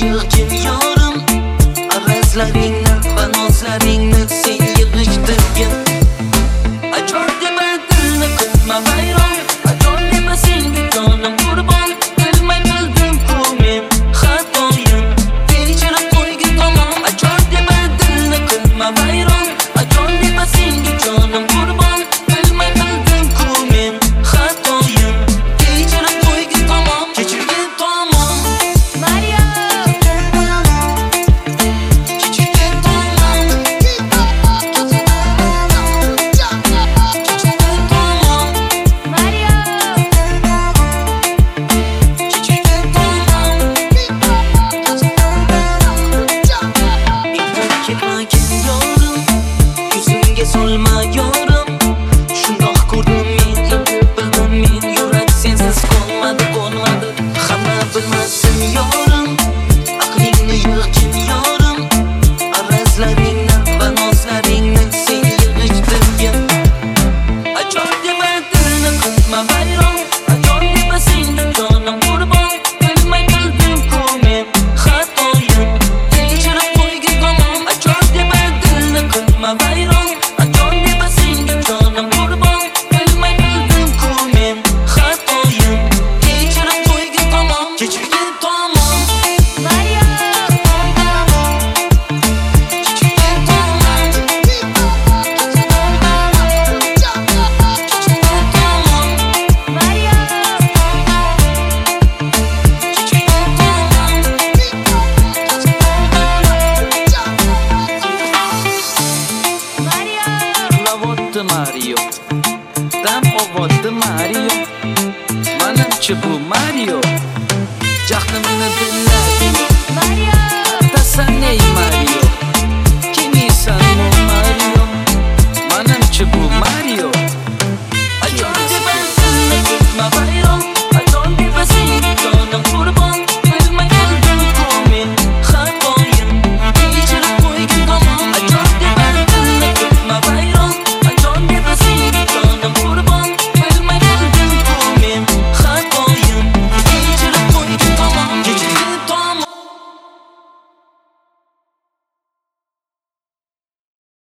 yig'gin yorim, arazlaringni va nozlaringni sen yig'ishtirgin. Ajoyib dilni qilma vayron, ajoyib senga jonim qurbon. Bilmay qildim-ku men xatoyim, kechirib qo'ygin tamom. Ajoyib dilni qilma vayron, ajoyib senga jonim qurbon. Bilmay qildim-ku men xatoyim, kechirib qo'ygin tamom. Kechirgin tamom Mario, kechirgin tamom, kechirgin tamom, Mario, kechirgin tamom. Ketmagin yorim, yuzimga solma yorim. Shundoq ko'rdim men, bildim men, yurak sensiz qolmadi. Hamma bilmasin yorim, aqlingni yig'gin yorim, arazlaringni va nozlaringni sen yig'ishtirgin. Ajoyib dilni qilma vayron, ajoyib senga jonim qurbon. Bilmay qildim-ku men xatoyim, kechirib qo'ygin tamom. Ajoyib dilni qilma vayron, ajoyib senga jonim qurbon. Bilmay qildim-ku men xatoyim, kechirib qo'ygin tamom. Kechirgin tamom, Mario, kechirgin tamom, kechirgin tamom, Mario, kechirgin tamom. Mario, Lavotdi Mario, dam ovotdi Mario. Manimcha bu Mario, jahlimni dilladi. Mario, Tasaney Mario, kimisan bu Mario. Manimcha bu Mario.